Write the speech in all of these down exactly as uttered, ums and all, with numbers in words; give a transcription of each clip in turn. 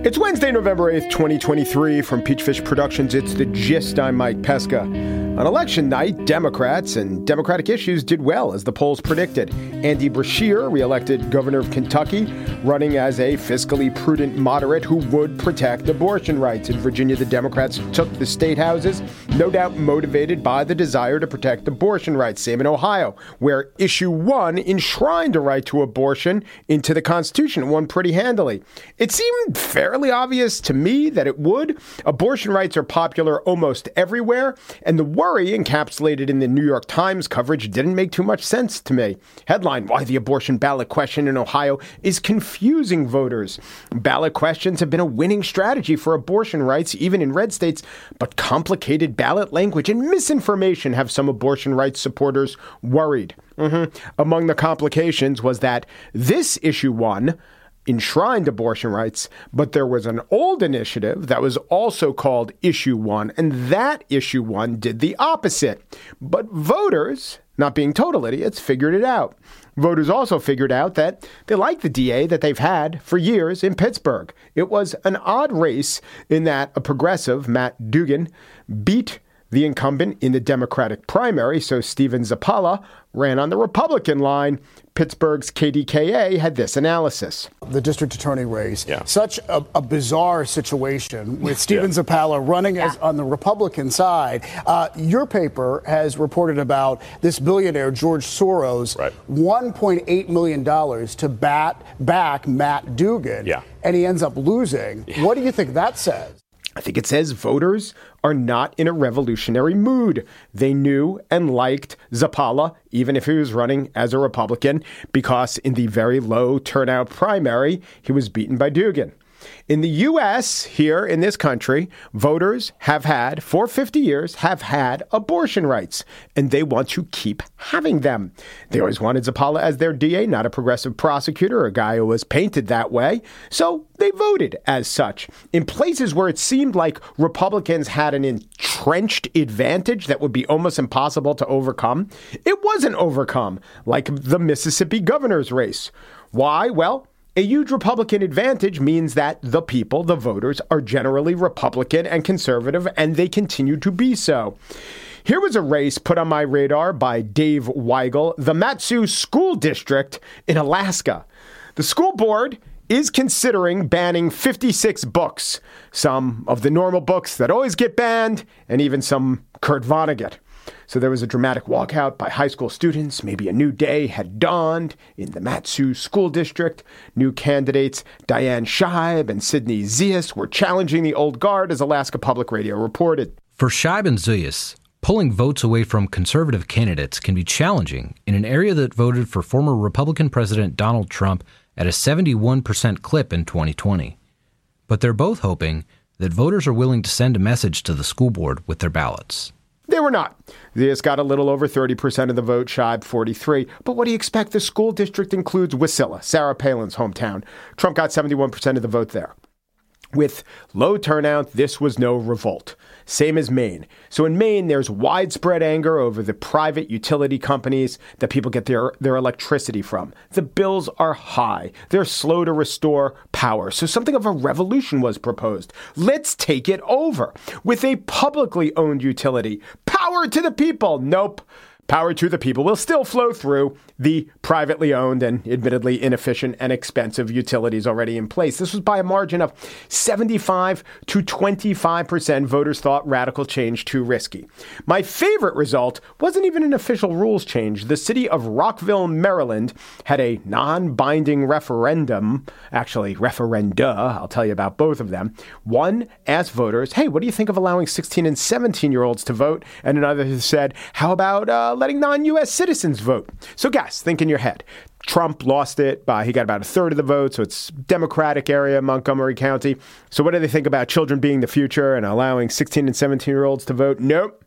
It's Wednesday, November eighth, twenty twenty-three. From Peachfish Productions, it's The Gist. I'm Mike Pesca. On election night, Democrats and Democratic issues did well, as the polls predicted. Andy Beshear, reelected governor of Kentucky, running as a fiscally prudent moderate who would protect abortion rights. In Virginia, the Democrats took the state houses, no doubt motivated by the desire to protect abortion rights. Same in Ohio, where issue one enshrined a right to abortion into the Constitution. It won pretty handily. It seemed fairly obvious to me that it would. Abortion rights are popular almost everywhere, and the worry encapsulated in the New York Times coverage didn't make too much sense to me. Headline: why the abortion ballot question in Ohio is confusing voters. Ballot questions have been a winning strategy for abortion rights, even in red states, but complicated ballot language and misinformation have some abortion rights supporters worried. Mm-hmm. Among the complications was that this issue one enshrined abortion rights, but there was an old initiative that was also called Issue One, and that Issue One did the opposite. But voters, not being total idiots, figured it out. Voters also figured out that they like the D A that they've had for years in Pittsburgh. It was an odd race in that a progressive, Matt Duggan, beat the incumbent in the Democratic primary, so Steven Zappala ran on the Republican line. Pittsburgh's K D K A had this analysis. The district attorney race, yeah. such a, a bizarre situation with Steven yeah. Zappala running as, on the Republican side. Uh, your paper has reported about this billionaire, George Soros, right. one point eight million dollars to bat, back Matt Duggan, yeah. and he ends up losing. Yeah. What do you think that says? I think it says voters are not in a revolutionary mood. They knew and liked Zappala, even if he was running as a Republican, because in the very low turnout primary, he was beaten by Duggan. In the U S, here in this country, voters have had, for fifty years, have had abortion rights, and they want to keep having them. They always wanted Zappala as their D A, not a progressive prosecutor, a guy who was painted that way, so they voted as such. In places where it seemed like Republicans had an entrenched advantage that would be almost impossible to overcome, it wasn't overcome, like the Mississippi governor's race. Why? Well, a huge Republican advantage means that the people, the voters, are generally Republican and conservative, and they continue to be so. Here was a race put on my radar by Dave Weigel, the Mat-Su School District in Alaska. The school board is considering banning fifty-six books, some of the normal books that always get banned, and even some Kurt Vonnegut. So there was a dramatic walkout by high school students. Maybe a new day had dawned in the Mat-Su School District. New candidates Diane Scheib and Sidney Ziyas were challenging the old guard, as Alaska Public Radio reported. For Scheib and Ziyas, pulling votes away from conservative candidates can be challenging in an area that voted for former Republican President Donald Trump at a seventy-one percent clip in twenty twenty. But they're both hoping that voters are willing to send a message to the school board with their ballots. They were not. Ziyas got a little over thirty percent of the vote, Scheib forty-three. But what do you expect? The school district includes Wasilla, Sarah Palin's hometown. Trump got seventy-one percent of the vote there. With low turnout, this was no revolt. Same as Maine. So in Maine, there's widespread anger over the private utility companies that people get their, their electricity from. The bills are high. They're slow to restore power. So something of a revolution was proposed. Let's take it over with a publicly owned utility. Power to the people. Nope. Power to the people will still flow through the privately owned and admittedly inefficient and expensive utilities already in place. This was by a margin of seventy-five to twenty-five percent. Voters thought radical change too risky. My favorite result wasn't even an official rules change. The city of Rockville, Maryland, had a non-binding referendum, actually referenda, I'll tell you about both of them. One asked voters, hey, what do you think of allowing sixteen and seventeen-year-olds to vote? And another said, how about uh, letting non-U S citizens vote? So guys, think in your head. Trump lost it by, he got about a third of the vote, so it's Democratic area, Montgomery County. So what do they think about children being the future and allowing sixteen and seventeen-year-olds to vote? Nope.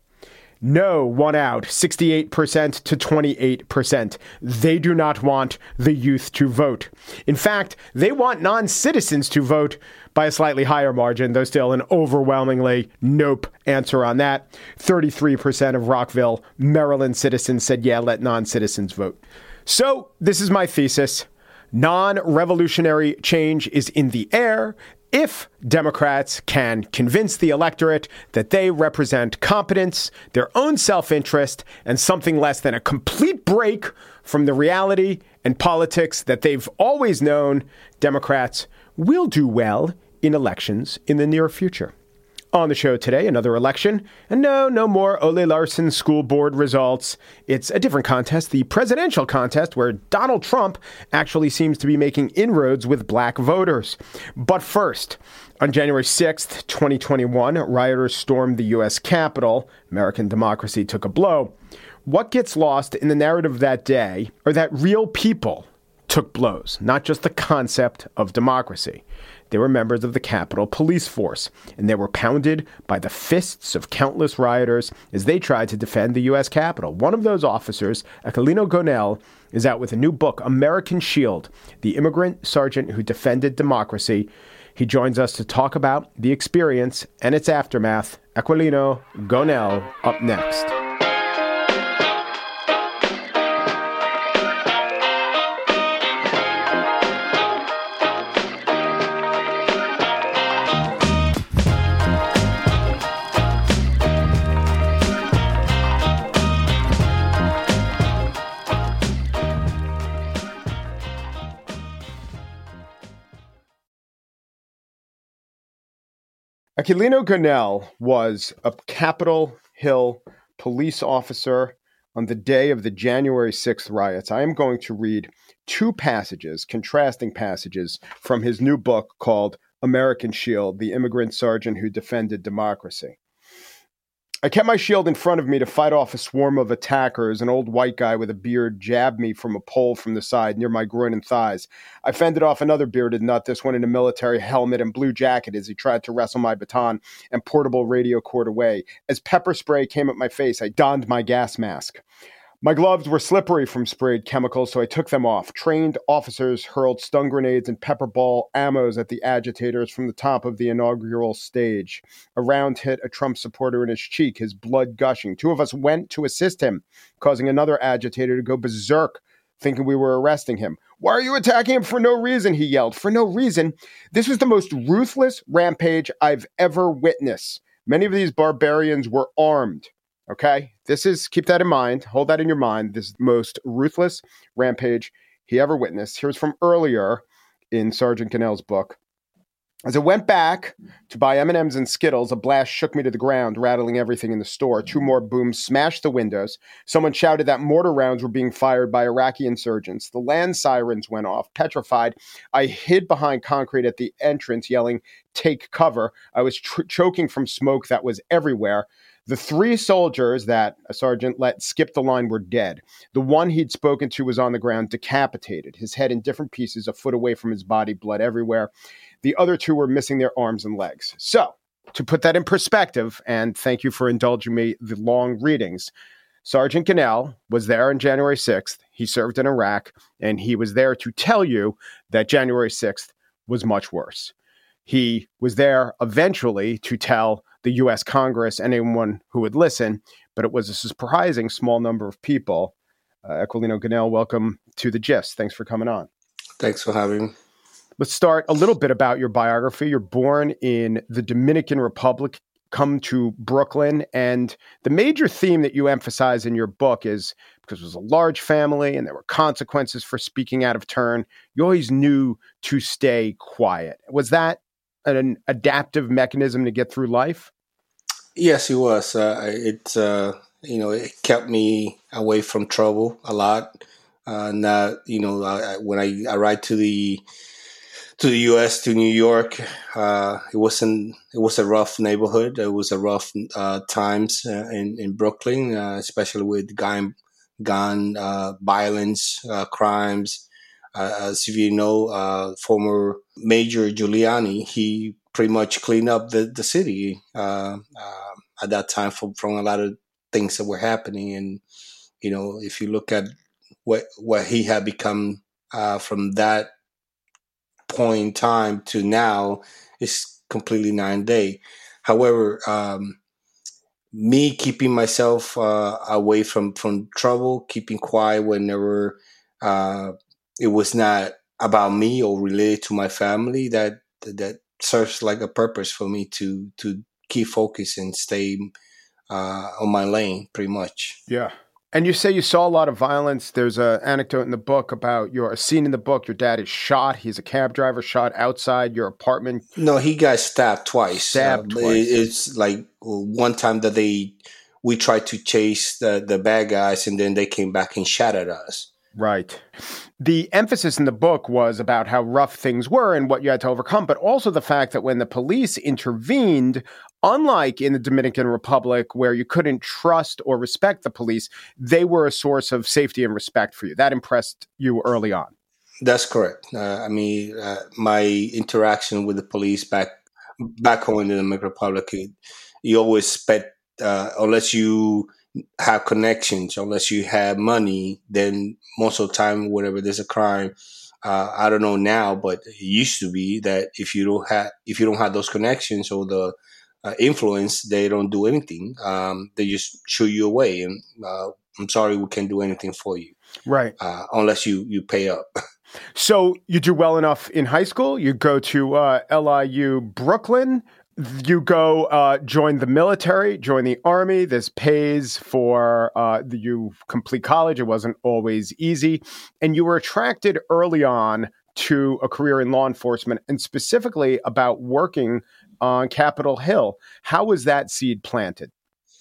No won out, sixty-eight percent to twenty-eight percent. They do not want the youth to vote. In fact, they want non-citizens to vote by a slightly higher margin, though still an overwhelmingly nope answer on that. thirty-three percent of Rockville, Maryland citizens said, yeah, let non-citizens vote. So this is my thesis. Non-revolutionary change is in the air. If Democrats can convince the electorate that they represent competence, their own self-interest, and something less than a complete break from the reality and politics that they've always known, Democrats will do well in elections in the near future. On the show today, another election. And no, no more Ole Larsen school board results. It's a different contest, the presidential contest, where Donald Trump actually seems to be making inroads with black voters. But first, on January sixth, twenty twenty-one, rioters stormed the U S Capitol. American democracy took a blow. What gets lost in the narrative that day are that real people took blows, not just the concept of democracy. They were members of the Capitol Police Force, and they were pounded by the fists of countless rioters as they tried to defend the U S Capitol. One of those officers, Aquilino Gonell, is out with a new book, American Shield, the immigrant sergeant who defended democracy. He joins us to talk about the experience and its aftermath. Aquilino Gonell up next. Aquilino Gonell was a Capitol Hill police officer on the day of the January sixth riots. I am going to read two passages, contrasting passages, from his new book called American Shield, the immigrant sergeant who defended democracy. I kept my shield in front of me to fight off a swarm of attackers. An old white guy with a beard jabbed me from a pole from the side near my groin and thighs. I fended off another bearded nut, this one in a military helmet and blue jacket, as he tried to wrestle my baton and portable radio cord away. As pepper spray came at my face, I donned my gas mask. My gloves were slippery from sprayed chemicals, so I took them off. Trained officers hurled stun grenades and pepper ball ammos at the agitators from the top of the inaugural stage. A round hit a Trump supporter in his cheek, his blood gushing. Two of us went to assist him, causing another agitator to go berserk, thinking we were arresting him. "Why are you attacking him for no reason?" he yelled. For no reason? This was the most ruthless rampage I've ever witnessed. Many of these barbarians were armed. Okay, this is, keep that in mind, hold that in your mind, this most ruthless rampage he ever witnessed. Here's from earlier in Sergeant Gonell's book. As I went back to buy M and M's and Skittles, a blast shook me to the ground, rattling everything in the store. Two more booms smashed the windows. Someone shouted that mortar rounds were being fired by Iraqi insurgents. The land sirens went off. Petrified, I hid behind concrete at the entrance, yelling, "Take cover." I was tr- choking from smoke that was everywhere. The three soldiers that a sergeant let skip the line were dead. The one he'd spoken to was on the ground, decapitated, his head in different pieces, a foot away from his body, blood everywhere. The other two were missing their arms and legs. So, to put that in perspective, and thank you for indulging me the long readings, Sergeant Gonell was there on January sixth. He served in Iraq, and he was there to tell you that January sixth was much worse. He was there eventually to tell the U S Congress, anyone who would listen, but it was a surprising small number of people. Uh, Aquilino Gonell, welcome to The Gist. Thanks for coming on. Thanks for having me. Let's start a little bit about your biography. You're born in the Dominican Republic, come to Brooklyn, and the major theme that you emphasize in your book is because it was a large family and there were consequences for speaking out of turn, you always knew to stay quiet. Was that an adaptive mechanism to get through life? Yes, it was. Uh, it uh, you know it kept me away from trouble a lot. Uh, not you know I, when I arrived to the to the U S to New York, uh, it wasn't it was a rough neighborhood. It was a rough uh, times uh, in in Brooklyn, uh, especially with gun gun uh, violence, uh, crimes. Uh, as you know, uh, former Major Giuliani, he pretty much cleaned up the, the city uh, uh, at that time from, from a lot of things that were happening. And, you know, if you look at what what he had become uh, from that point in time to now, it's completely night and day. However, um, me keeping myself uh, away from, from trouble, keeping quiet whenever uh, it was not about me or related to my family, that that serves like a purpose for me to to keep focused and stay uh, on my lane, pretty much. Yeah. And you say you saw a lot of violence. There's an anecdote in the book about your a scene in the book. Your dad is shot. He's a cab driver, shot outside your apartment. No, he got stabbed twice. Stabbed uh, twice. It, it's like one time that they we tried to chase the, the bad guys, and then they came back and shot at us. Right. The emphasis in the book was about how rough things were and what you had to overcome, but also the fact that when the police intervened, unlike in the Dominican Republic, where you couldn't trust or respect the police, they were a source of safety and respect for you. That impressed you early on. That's correct. Uh, I mean, uh, my interaction with the police back back home in the Dominican Republic, you always expect, uh, unless you have connections, unless you have money, then most of the time, whenever there's a crime, uh, I don't know now, but it used to be that if you don't have if you don't have those connections or the uh, influence, they don't do anything. Um, they just shoo you away, and uh, I'm sorry, we can't do anything for you, right? Uh, unless you you pay up. So you do well enough in high school. You go to uh, L I U Brooklyn. You go uh, join the military, join the army. This pays for uh, the, you complete college. It wasn't always easy. And you were attracted early on to a career in law enforcement and specifically about working on Capitol Hill. How was that seed planted?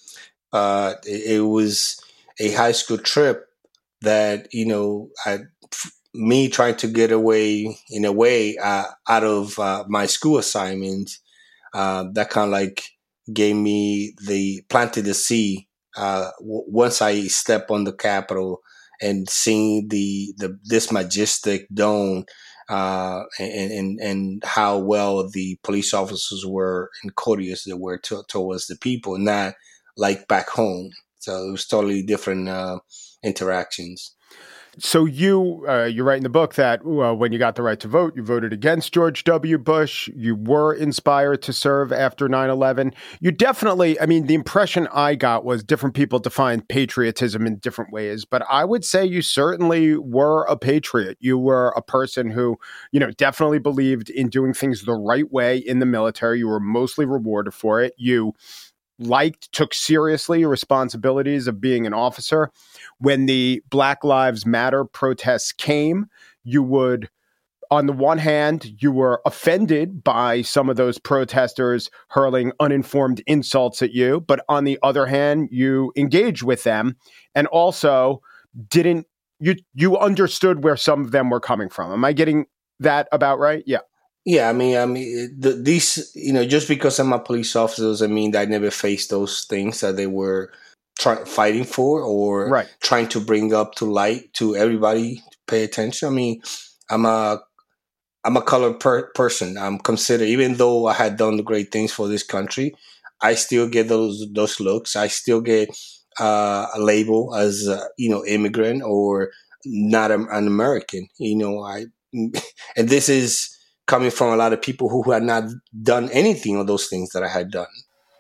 Uh, it, it was a high school trip that, you know, I, me trying to get away in a way uh, out of uh, my school assignment. Uh, that kind of like gave me the planted the seed. Uh, w- once I step on the Capitol and seeing the, the this majestic dome, uh, and, and and how well the police officers were and courteous they were to, towards the people, not like back home. So it was totally different uh, interactions. So you, uh, you write in the book that uh, when you got the right to vote, you voted against George W. Bush. You were inspired to serve after nine eleven. You definitely, I mean, the impression I got was different people define patriotism in different ways, but I would say you certainly were a patriot. You were a person who, you know, definitely believed in doing things the right way in the military. You were mostly rewarded for it. You liked, took seriously your responsibilities of being an officer. When the Black Lives Matter protests came, you would, on the one hand, you were offended by some of those protesters hurling uninformed insults at you. But on the other hand, you engaged with them and also didn't, you, you understood where some of them were coming from. Am I getting that about right? Yeah. Yeah, I mean, I mean, the, these, you know, just because I'm a police officer doesn't mean that I never faced those things that they were trying fighting for or right. trying to bring up to light to everybody to pay attention. I mean, I'm a I'm a colored per- person. I'm considered, even though I had done the great things for this country, I still get those those looks. I still get uh, a label as a, you know, immigrant or not a, an American. You know, I and this is coming from a lot of people who had not done anything of those things that I had done.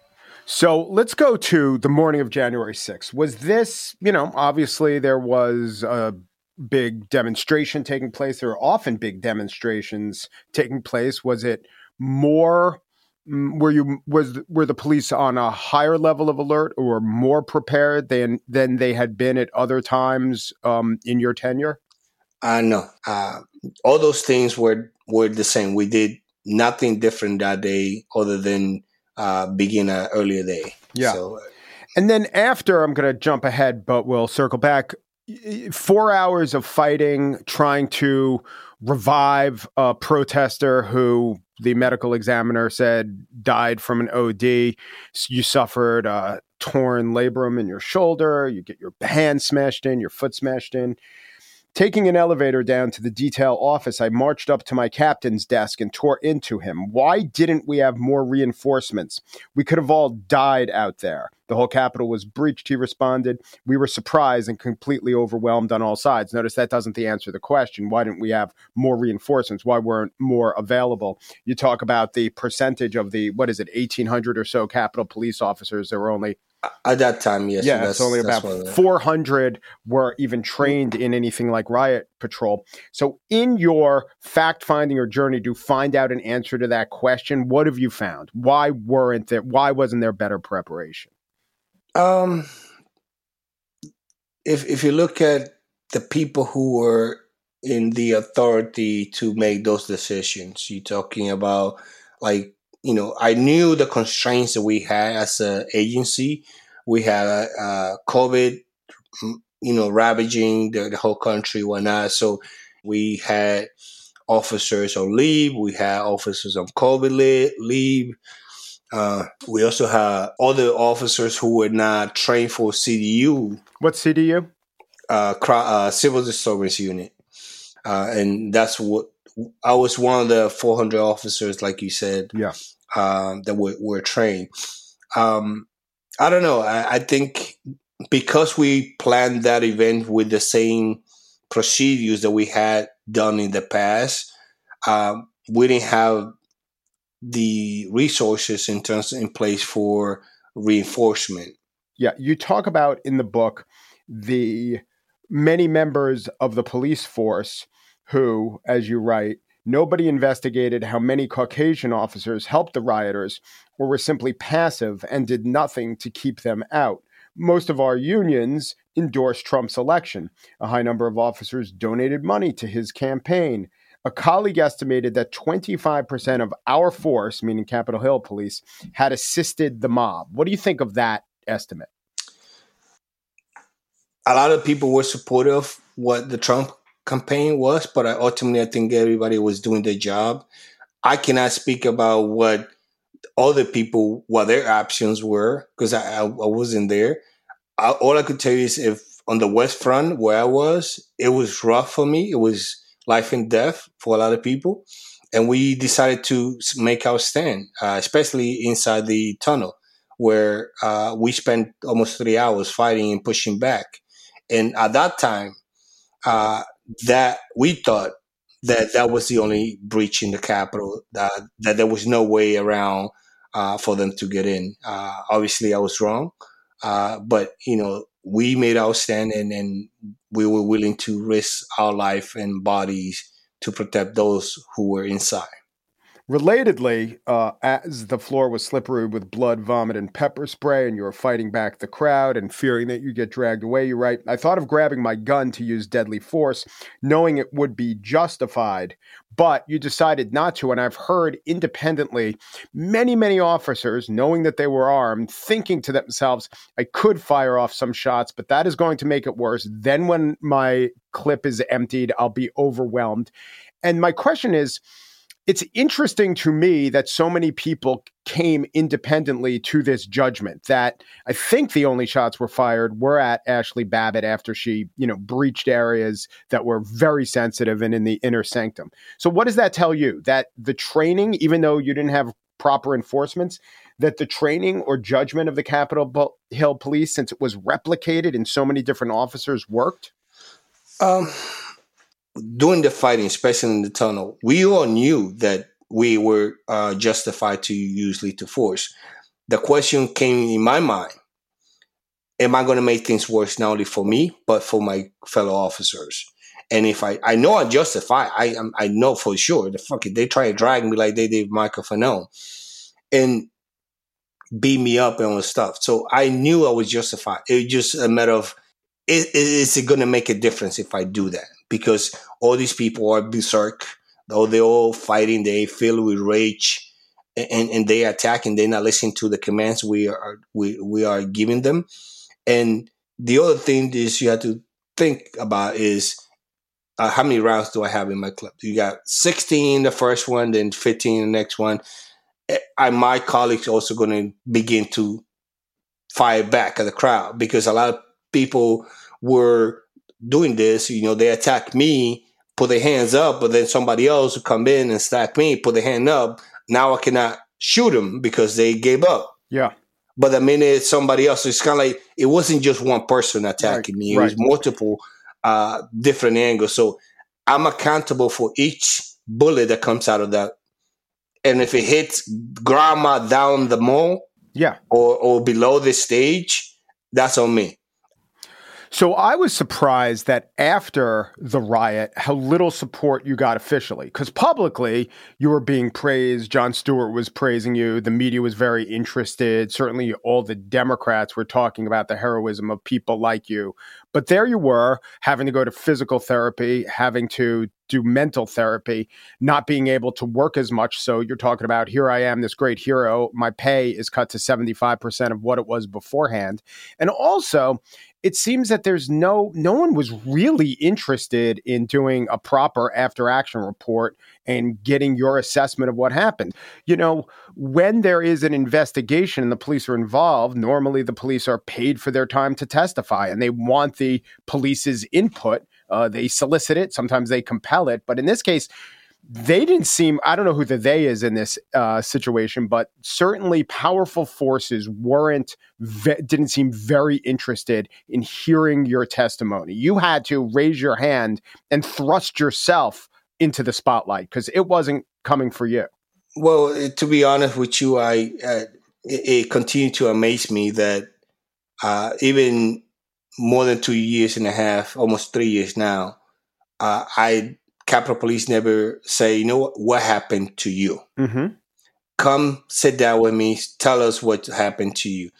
So let's go to the morning of January sixth. Was this, you know, obviously there was a big demonstration taking place. There are often big demonstrations taking place. Was it more, were you, was, were the police on a higher level of alert or more prepared than, than they had been at other times um, in your tenure? Uh, no, uh, all those things were, were the same. We did nothing different that day other than uh, begin an earlier day. Yeah. So, and then after, I'm going to jump ahead, but we'll circle back. Four hours of fighting, trying to revive a protester who the medical examiner said died from an O D. You suffered a torn labrum in your shoulder. You get your hand smashed in, your foot smashed in. Taking an elevator down to the detail office, I marched up to my captain's desk and tore into him. Why didn't we have more reinforcements? We could have all died out there. The whole Capitol was breached, he responded. We were surprised and completely overwhelmed on all sides. Notice that doesn't answer the question. Why didn't we have more reinforcements? Why weren't more available? You talk about the percentage of the, what is it, eighteen hundred or so Capitol police officers. There were only At that time, yes. Yeah, so it's only about four hundred were even trained in anything like riot patrol. So in your fact-finding or journey to find out an answer to that question, what have you found? Why weren't there, why wasn't there better preparation? Um, if if you look at the people who were in the authority to make those decisions, you're talking about, like, you know, I knew the constraints that we had as an agency. We had uh, COVID, you know, ravaging the, the whole country, whatnot. So we had officers on leave. We had officers on COVID leave. Uh, we also had other officers who were not trained for C D U. What's C D U? Uh, uh, Civil Disturbance Unit. Uh, and that's what I was one of the four hundred officers, like you said, yeah, um, that were, were trained. Um, I don't know. I, I think because we planned that event with the same procedures that we had done in the past, um, we didn't have the resources in terms in place for reinforcement. Yeah, you talk about in the book the many members of the police force who, as you write, nobody investigated how many Caucasian officers helped the rioters or were simply passive and did nothing to keep them out. Most of our unions endorsed Trump's election. A high number of officers donated money to his campaign. A colleague estimated that twenty-five percent of our force, meaning Capitol Hill police, had assisted the mob. What do you think of that estimate? A lot of people were supportive of what the Trump campaign was, but I, ultimately I think everybody was doing their job. I cannot speak about what other people, what their options were, because I, I, I wasn't there. I, all I could tell you is if on the West Front where I was, it was rough for me. It was life and death for a lot of people. And we decided to make our stand, uh, especially inside the tunnel, where uh, we spent almost three hours fighting and pushing back. And at that time, uh, that we thought that that was the only breach in the Capitol, that, that there was no way around uh, for them to get in. Uh, obviously, I was wrong. Uh, but, you know, we made our stand and, and we were willing to risk our life and bodies to protect those who were inside. Relatedly, uh, as the floor was slippery with blood, vomit, and pepper spray, and you were fighting back the crowd and fearing that you get dragged away, you write, I thought of grabbing my gun to use deadly force, knowing it would be justified, but you decided not to. And I've heard independently many, many officers, knowing that they were armed, thinking to themselves, I could fire off some shots, but that is going to make it worse. Then when my clip is emptied, I'll be overwhelmed. And my question is, it's interesting to me that so many people came independently to this judgment, that I think the only shots were fired were at Ashley Babbitt after she, you know, breached areas that were very sensitive and in the inner sanctum. So what does that tell you? That the training, even though you didn't have proper enforcements, that the training or judgment of the Capitol Hill Police, since it was replicated in so many different officers, worked? Um. During the fighting, especially in the tunnel, we all knew that we were uh, justified to use lethal force. The question came in my mind, am I going to make things worse not only for me, but for my fellow officers? And if I, I know I justify, I I know for sure, the fuck it, they try to drag me like they did Michael Fanone and beat me up and all this stuff. So I knew I was justified. It was just a matter of, is, is it going to make a difference if I do that? Because all these people are berserk, though they're all fighting, they filled with rage, and, and they attack, and they're not listening to the commands we are we, we are giving them. And the other thing is you have to think about is uh, how many rounds do I have in my clip? You got sixteen the first one, then fifteen the next one. I, my colleagues also going to begin to fire back at the crowd because a lot of people were doing this, you know, they attack me, put their hands up, but then somebody else will come in and stack me, put their hand up. Now I cannot shoot them because they gave up. Yeah. But the minute somebody else, it's kind of like, it wasn't just one person attacking right, me. It right. was multiple uh, different angles. So I'm accountable for each bullet that comes out of that. And if it hits grandma down the mall, Yeah. or, or below the stage, that's on me. So I was surprised that after the riot, how little support you got officially. Because publicly, you were being praised. Jon Stewart was praising you. The media was very interested. Certainly, all the Democrats were talking about the heroism of people like you. But there you were, having to go to physical therapy, having to do mental therapy, not being able to work as much. So you're talking about, here I am, this great hero. My pay is cut to seventy-five percent of what it was beforehand. And also, it seems that there's no, no one was really interested in doing a proper after action report and getting your assessment of what happened. You know, when there is an investigation and the police are involved, normally the police are paid for their time to testify and they want the police's input. Uh, they solicit it. Sometimes they compel it. But in this case, they didn't seem, I don't know who the they is in this uh, situation, but certainly powerful forces weren't, ve- didn't seem very interested in hearing your testimony. You had to raise your hand and thrust yourself into the spotlight because it wasn't coming for you. Well, to be honest with you, I uh, it, it continued to amaze me that uh, even more than two years and a half, almost three years now, uh, I Capitol Police never say, you know what, what happened to you? Mm-hmm. Come sit down with me. Tell us what happened to you.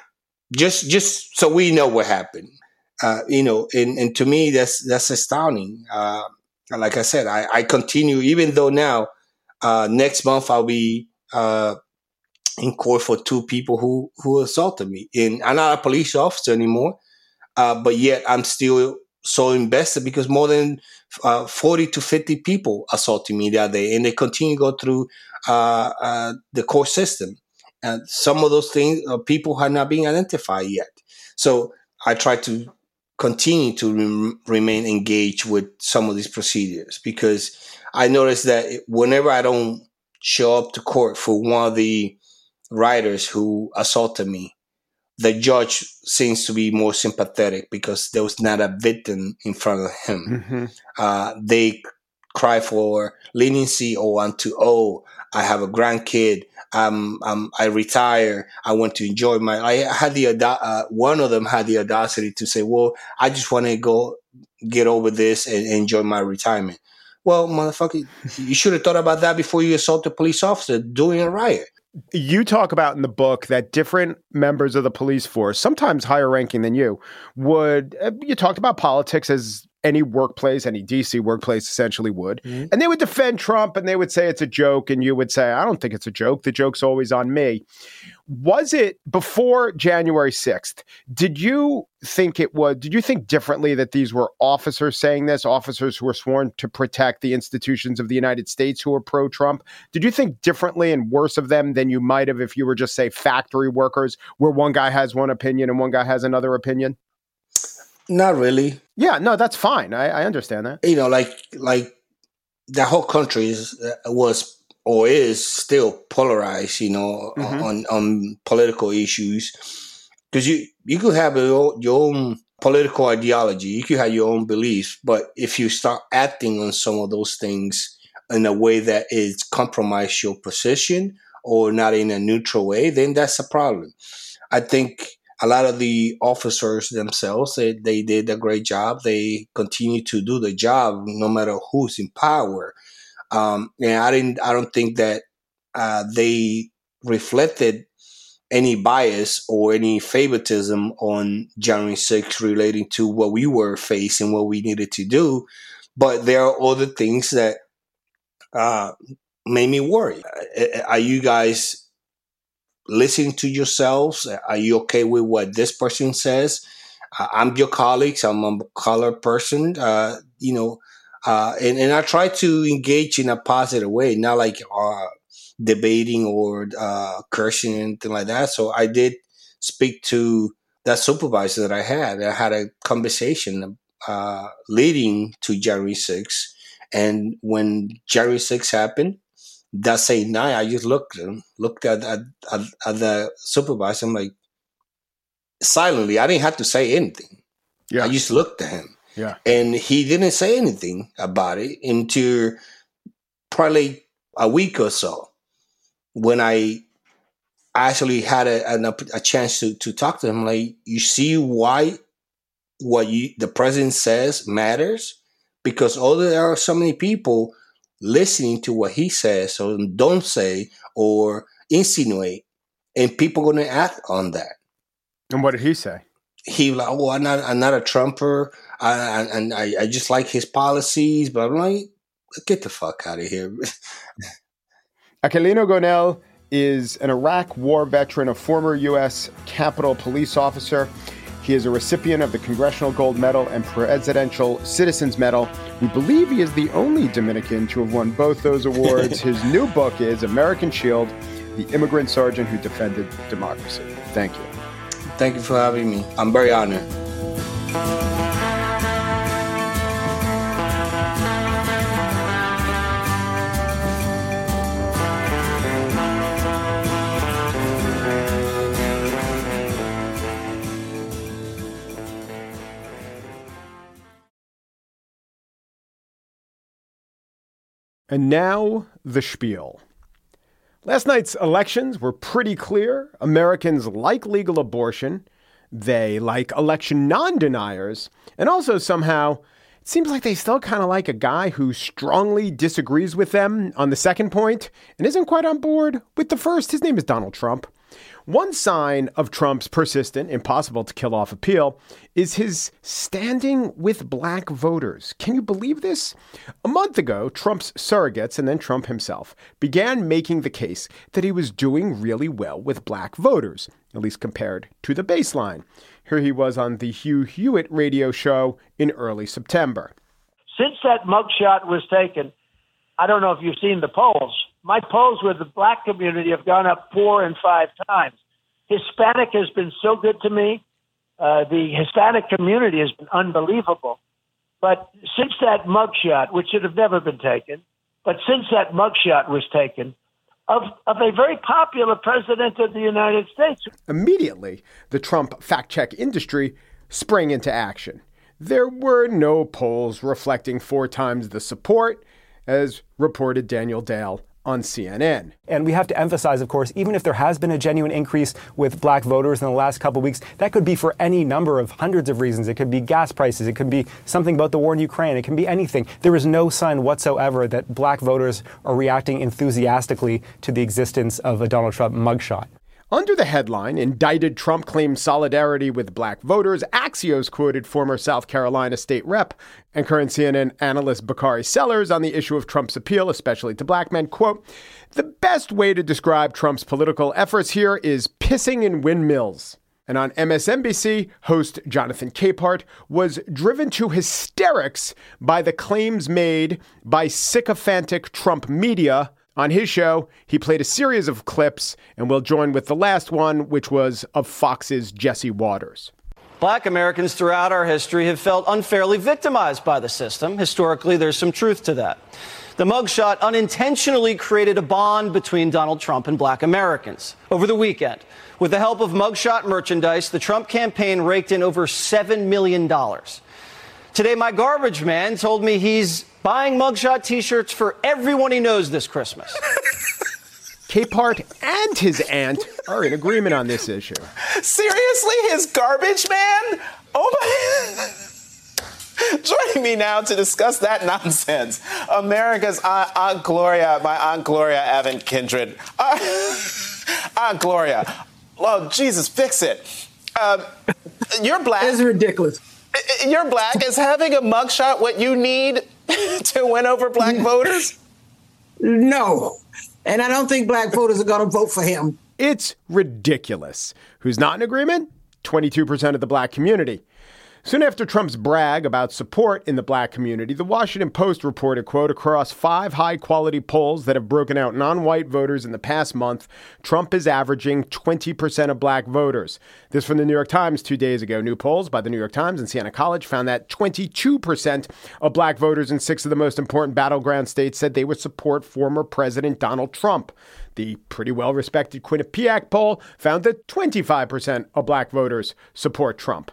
Just, just so we know what happened. Uh, you know, and, and to me, that's that's astounding. Uh, like I said, I, I continue, even though now, uh, next month I'll be uh, in court for two people who who assaulted me. And I'm not a police officer anymore, uh, but yet I'm still so invested because more than uh, forty to fifty people assaulted me that day, and they continue to go through uh, uh, the court system. And some of those things, uh, people have not been identified yet. So I try to continue to rem- remain engaged with some of these procedures because I noticed that whenever I don't show up to court for one of the rioters who assaulted me, the judge seems to be more sympathetic because there was not a victim in front of him. Mm-hmm. Uh, they cry for leniency or unto, oh, I have a grandkid. Um, um, I retire. I want to enjoy my. I had the uh, one of them had the audacity to say, "Well, I just want to go get over this and enjoy my retirement." Well, motherfucker, you should have thought about that before you assault a police officer doing a riot. You talk about in the book that different members of the police force, sometimes higher ranking than you, would, uh, you talked about politics as any workplace, any D C workplace essentially would. Mm-hmm. And they would defend Trump and they would say it's a joke. And you would say, I don't think it's a joke. The joke's always on me. Was it before January sixth? Did you think it was, did you think differently that these were officers saying this, officers who were sworn to protect the institutions of the United States who were pro-Trump? Did you think differently and worse of them than you might have if you were just, say, factory workers where one guy has one opinion and one guy has another opinion? Not really. Yeah, no, that's fine. I, I understand that. You know, like like the whole country is, uh, was or is still polarized, you know, mm-hmm. on, on political issues. Because you, you could have your, your own political ideology. You could have your own beliefs. But if you start acting on some of those things in a way that is compromise your position or not in a neutral way, then that's a problem. I think a lot of the officers themselves, they, they did a great job. They continue to do the job no matter who's in power. Um, and I didn't. I don't think that uh, they reflected any bias or any favoritism on January sixth relating to what we were facing, what we needed to do. But there are other things that uh, made me worry. Are you guys listening to yourselves? Are you okay with what this person says? Uh, I'm your colleagues. I'm a colored person. Uh, you know. Uh, and, and I try to engage in a positive way, not like uh, debating or uh, cursing or anything like that. So I did speak to that supervisor that I had. I had a conversation uh, leading to January sixth. And when January sixth happened, that same night, I just looked at him, looked at, at, at, at the supervisor. I'm like, silently, I didn't have to say anything. Yeah. I just looked at him. Yeah. And he didn't say anything about it until probably a week or so when I I actually had a, a, a chance to, to talk to him. Like, you see why what you the president says matters? Because although there are so many people listening to what he says, so don't say or insinuate, and people going to act on that. And what did he say? He was like, oh, I'm not, I'm not a Trumper, I, I, and I, I just like his policies. But I'm like, get the fuck out of here. Aquilino Gonell is an Iraq war veteran, a former U S Capitol Police officer. He is a recipient of the Congressional Gold Medal and Presidential Citizens Medal. We believe he is the only Dominican to have won both those awards. His new book is American Shield, The Immigrant Sergeant Who Defended Democracy. Thank you. Thank you for having me. I'm very honored. And now, the spiel. Last night's elections were pretty clear. Americans like legal abortion. They like election non-deniers. And also somehow, it seems like they still kind of like a guy who strongly disagrees with them on the second point and isn't quite on board with the first. His name is Donald Trump. One sign of Trump's persistent, impossible to kill off appeal is his standing with black voters. Can you believe this? A month ago, Trump's surrogates and then Trump himself began making the case that he was doing really well with black voters, at least compared to the baseline. Here he was on the Hugh Hewitt radio show in early September. Since that mugshot was taken, I don't know if you've seen the polls. My polls with the black community have gone up four and five times. Hispanic has been so good to me. Uh, the Hispanic community has been unbelievable. But since that mugshot, which should have never been taken, but since that mugshot was taken, of, of a very popular president of the United States. Immediately, the Trump fact-check industry sprang into action. There were no polls reflecting four times the support, as reported Daniel Dale on C N N. And we have to emphasize, of course, even if there has been a genuine increase with black voters in the last couple of weeks, that could be for any number of hundreds of reasons. It could be gas prices. It could be something about the war in Ukraine. It can be anything. There is no sign whatsoever that black voters are reacting enthusiastically to the existence of a Donald Trump mugshot. Under the headline, Indicted Trump Claims Solidarity with Black Voters, Axios quoted former South Carolina state rep and current C N N analyst Bakari Sellers on the issue of Trump's appeal, especially to black men. Quote, the best way to describe Trump's political efforts here is pissing in windmills. And on M S N B C, host Jonathan Capehart was driven to hysterics by the claims made by sycophantic Trump media. On his show, he played a series of clips, and we'll join with the last one, which was of Fox's Jesse Waters. Black Americans throughout our history have felt unfairly victimized by the system. Historically, there's some truth to that. The mugshot unintentionally created a bond between Donald Trump and black Americans. Over the weekend, with the help of mugshot merchandise, the Trump campaign raked in over seven million dollars. Today, my garbage man told me he's buying mugshot T-shirts for everyone he knows this Christmas. Capehart and his aunt are in agreement on this issue. Seriously, his garbage man? Oh my... Joining me now to discuss that nonsense, America's Aunt, Aunt Gloria, my Aunt Gloria Evan Kindred. Uh, Aunt Gloria, oh, Jesus, fix it. Uh, you're black. It's ridiculous. You're black. Is having a mugshot what you need to win over black voters? No. And I don't think black voters are going to vote for him. It's ridiculous. Who's not in agreement? twenty-two percent of the black community. Soon after Trump's brag about support in the black community, the Washington Post reported, quote, across five high-quality polls that have broken out non-white voters in the past month, Trump is averaging twenty percent of black voters. This from the New York Times two days ago. New polls by the New York Times and Siena College found that twenty-two percent of black voters in six of the most important battleground states said they would support former President Donald Trump. The pretty well-respected Quinnipiac poll found that twenty-five percent of black voters support Trump.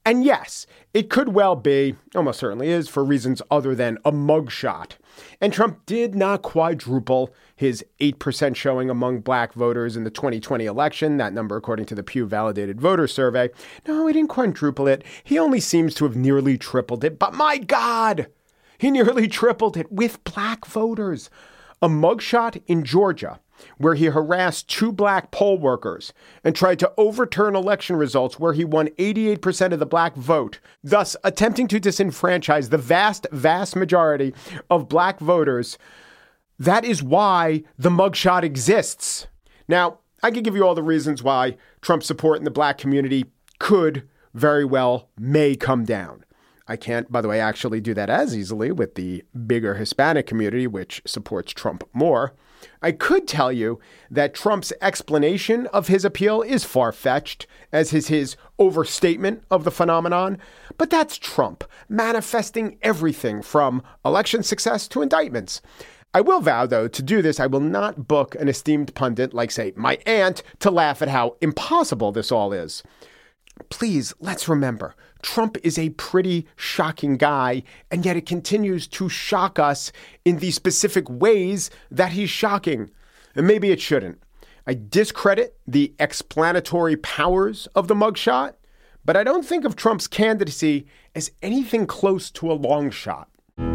And yes, it could well be, almost certainly is, for reasons other than a mugshot. And Trump did not quadruple his eight percent showing among black voters in the twenty twenty election, that number according to the Pew Validated Voter Survey. No, he didn't quadruple it. He only seems to have nearly tripled it. But my God, he nearly tripled it with black voters. A mugshot in Georgia, where he harassed two black poll workers and tried to overturn election results where he won eighty-eight percent of the black vote, thus attempting to disenfranchise the vast, vast majority of black voters. That is why the mugshot exists. Now, I can give you all the reasons why Trump's support in the black community could very well may come down. I can't, by the way, actually do that as easily with the bigger Hispanic community, which supports Trump more. I could tell you that Trump's explanation of his appeal is far-fetched, as is his overstatement of the phenomenon. But that's Trump, manifesting everything from election success to indictments. I will vow, though, to do this, I will not book an esteemed pundit like, say, my aunt to laugh at how impossible this all is. Please, let's remember, Trump is a pretty shocking guy, and yet it continues to shock us in the specific ways that he's shocking. And maybe it shouldn't. I discredit the explanatory powers of the mugshot, but I don't think of Trump's candidacy as anything close to a long shot.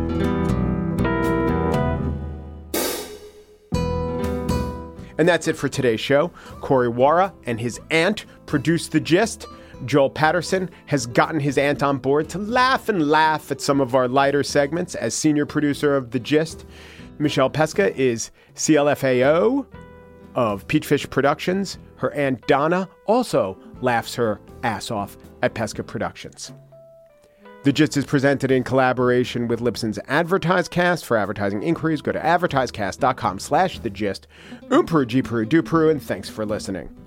And that's it for today's show. Corey Wara and his aunt produced The Gist. Joel Patterson has gotten his aunt on board to laugh and laugh at some of our lighter segments as senior producer of The Gist. Michelle Pesca is C L F A O of Peachfish Productions. Her aunt Donna also laughs her ass off at Pesca Productions. The Gist is presented in collaboration with Libsyn's AdvertiseCast. For advertising inquiries, go to advertisecast.com slash The Gist. Oom Peru, G Peru, Do Peru, and thanks for listening.